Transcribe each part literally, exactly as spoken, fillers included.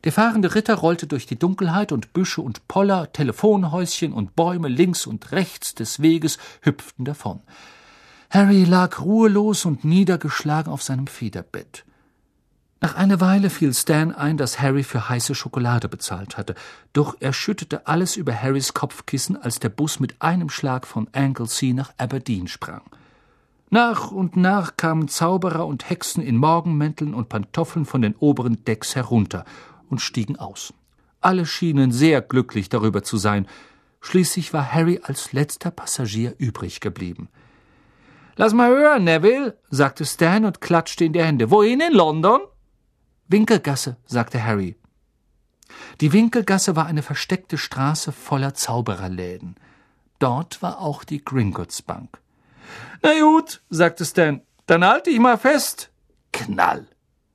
Der fahrende Ritter rollte durch die Dunkelheit, und Büsche und Poller, Telefonhäuschen und Bäume links und rechts des Weges hüpften davon. Harry lag ruhelos und niedergeschlagen auf seinem Federbett. Nach einer Weile fiel Stan ein, dass Harry für heiße Schokolade bezahlt hatte, doch er schüttete alles über Harrys Kopfkissen, als der Bus mit einem Schlag von Anglesey nach Aberdeen sprang. Nach und nach kamen Zauberer und Hexen in Morgenmänteln und Pantoffeln von den oberen Decks herunter und stiegen aus. Alle schienen sehr glücklich darüber zu sein. Schließlich war Harry als letzter Passagier übrig geblieben. »Lass mal hören, Neville«, sagte Stan und klatschte in die Hände. »Wohin in London?« »Winkelgasse«, sagte Harry. Die Winkelgasse war eine versteckte Straße voller Zaubererläden. Dort war auch die Gringotts Bank. »Na gut«, sagte Stan, »dann halte ich mal fest.« Knall!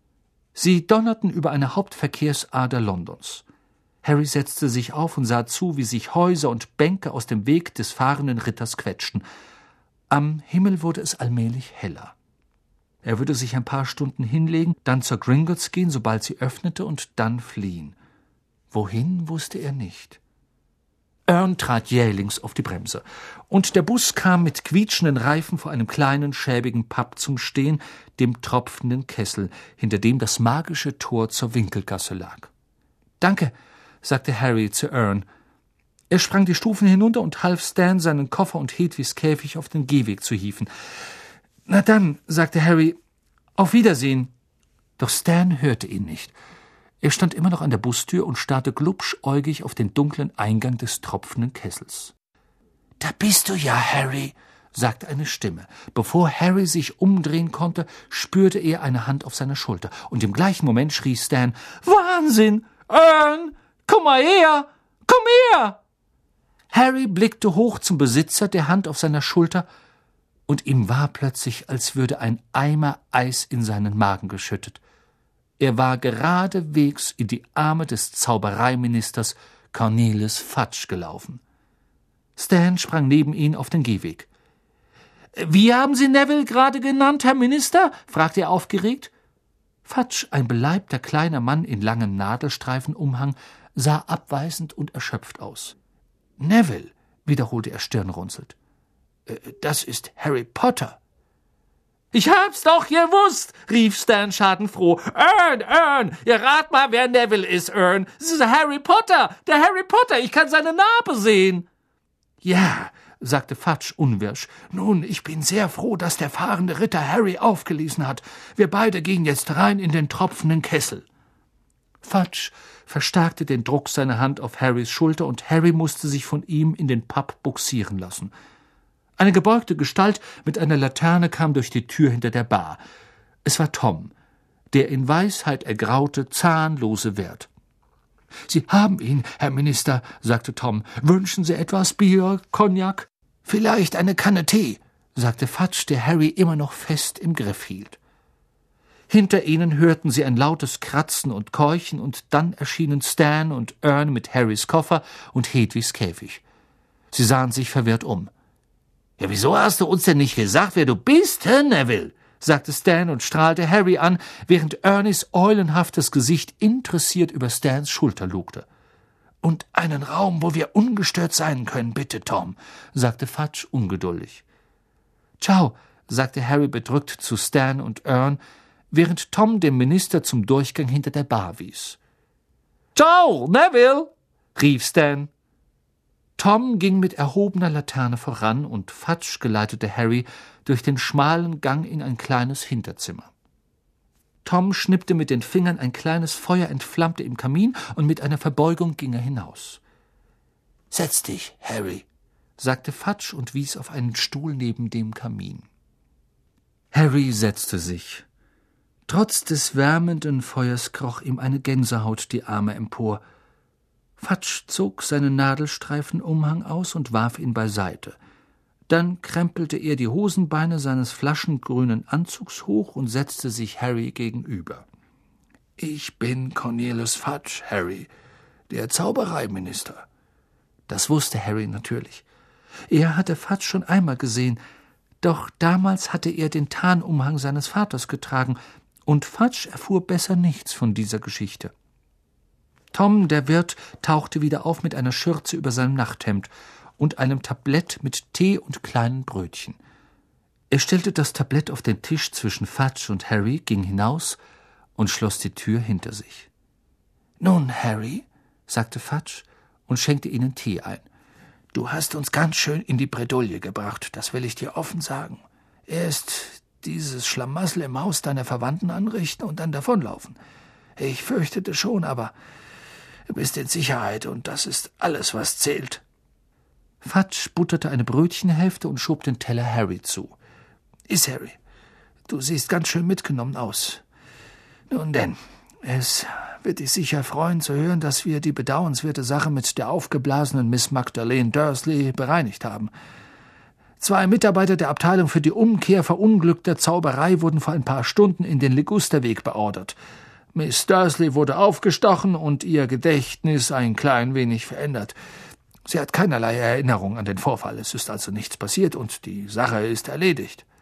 Sie donnerten über eine Hauptverkehrsader Londons. Harry setzte sich auf und sah zu, wie sich Häuser und Bänke aus dem Weg des fahrenden Ritters quetschten. Am Himmel wurde es allmählich heller. Er würde sich ein paar Stunden hinlegen, dann zur Gringotts gehen, sobald sie öffnete, und dann fliehen. Wohin, wusste er nicht. Ern trat jählings auf die Bremse, und der Bus kam mit quietschenden Reifen vor einem kleinen, schäbigen Pub zum Stehen, dem tropfenden Kessel, hinter dem das magische Tor zur Winkelgasse lag. »Danke«, sagte Harry zu Ern. Er sprang die Stufen hinunter und half Stan, seinen Koffer und Hedwigs Käfig auf den Gehweg zu hieven. »Na dann«, sagte Harry, »auf Wiedersehen.« Doch Stan hörte ihn nicht. Er stand immer noch an der Bustür und starrte glubschäugig auf den dunklen Eingang des tropfenden Kessels. »Da bist du ja, Harry«, sagte eine Stimme. Bevor Harry sich umdrehen konnte, spürte er eine Hand auf seiner Schulter, und im gleichen Moment schrie Stan, »Wahnsinn! Ern, komm mal her! Komm her!« Harry blickte hoch zum Besitzer der Hand auf seiner Schulter, und ihm war plötzlich, als würde ein Eimer Eis in seinen Magen geschüttet. Er war geradewegs in die Arme des Zaubereiministers Cornelius Fudge gelaufen. Stan sprang neben ihn auf den Gehweg. »Wie haben Sie Neville gerade genannt, Herr Minister?« fragte er aufgeregt. Fudge, ein beleibter kleiner Mann in langem Nadelstreifenumhang, sah abweisend und erschöpft aus. »Neville«, wiederholte er stirnrunzelnd. »Das ist Harry Potter.« »Ich hab's doch gewusst«, rief Stan schadenfroh. »Ern, Ern, ihr rat mal, wer Neville ist, Ern. Es ist Harry Potter, der Harry Potter, ich kann seine Narbe sehen.« »Ja«, sagte Fudge unwirsch. »Nun, ich bin sehr froh, dass der fahrende Ritter Harry aufgelesen hat. Wir beide gehen jetzt rein in den tropfenden Kessel.« Fudge verstärkte den Druck seiner Hand auf Harrys Schulter, und Harry musste sich von ihm in den Pub bugsieren lassen. Eine gebeugte Gestalt mit einer Laterne kam durch die Tür hinter der Bar. Es war Tom, der in Weisheit ergraute, zahnlose Wirt. »Sie haben ihn, Herr Minister«, sagte Tom. »Wünschen Sie etwas, Bier, Cognac?« »Vielleicht eine Kanne Tee«, sagte Fudge, der Harry immer noch fest im Griff hielt. Hinter ihnen hörten sie ein lautes Kratzen und Keuchen, und dann erschienen Stan und Ern mit Harrys Koffer und Hedwigs Käfig. Sie sahen sich verwirrt um. »Ja, wieso hast du uns denn nicht gesagt, wer du bist, Herr Neville?« sagte Stan und strahlte Harry an, während Ernies eulenhaftes Gesicht interessiert über Stans Schulter lugte. »Und einen Raum, wo wir ungestört sein können, bitte, Tom«, sagte Fudge ungeduldig. »Ciao«, sagte Harry bedrückt zu Stan und Ern, während Tom dem Minister zum Durchgang hinter der Bar wies. »Ciao, Neville«, rief Stan. Tom ging mit erhobener Laterne voran, und Fudge geleitete Harry durch den schmalen Gang in ein kleines Hinterzimmer. Tom schnippte mit den Fingern, ein kleines Feuer entflammte im Kamin, und mit einer Verbeugung ging er hinaus. »Setz dich, Harry«, sagte Fudge und wies auf einen Stuhl neben dem Kamin. Harry setzte sich. Trotz des wärmenden Feuers kroch ihm eine Gänsehaut die Arme empor. Fudge zog seinen Nadelstreifenumhang aus und warf ihn beiseite. Dann krempelte er die Hosenbeine seines flaschengrünen Anzugs hoch und setzte sich Harry gegenüber. »Ich bin Cornelius Fudge, Harry, der Zaubereiminister.« Das wusste Harry natürlich. Er hatte Fudge schon einmal gesehen, doch damals hatte er den Tarnumhang seines Vaters getragen, und Fudge erfuhr besser nichts von dieser Geschichte. Tom, der Wirt, tauchte wieder auf mit einer Schürze über seinem Nachthemd und einem Tablett mit Tee und kleinen Brötchen. Er stellte das Tablett auf den Tisch zwischen Fudge und Harry, ging hinaus und schloss die Tür hinter sich. »Nun, Harry«, sagte Fudge und schenkte ihnen Tee ein, »du hast uns ganz schön in die Bredouille gebracht, das will ich dir offen sagen. Erst dieses Schlamassel im Haus deiner Verwandten anrichten und dann davonlaufen. Ich fürchtete schon, aber du bist in Sicherheit und das ist alles, was zählt.« Fudge butterte eine Brötchenhälfte und schob den Teller Harry zu. »Iss, Harry, du siehst ganz schön mitgenommen aus. Nun denn, es wird dich sicher freuen zu hören, dass wir die bedauernswerte Sache mit der aufgeblasenen Miss Magdalene Dursley bereinigt haben. Zwei Mitarbeiter der Abteilung für die Umkehr verunglückter Zauberei wurden vor ein paar Stunden in den Ligusterweg beordert. Miss Dursley wurde aufgestochen und ihr Gedächtnis ein klein wenig verändert. Sie hat keinerlei Erinnerung an den Vorfall, es ist also nichts passiert und die Sache ist erledigt.«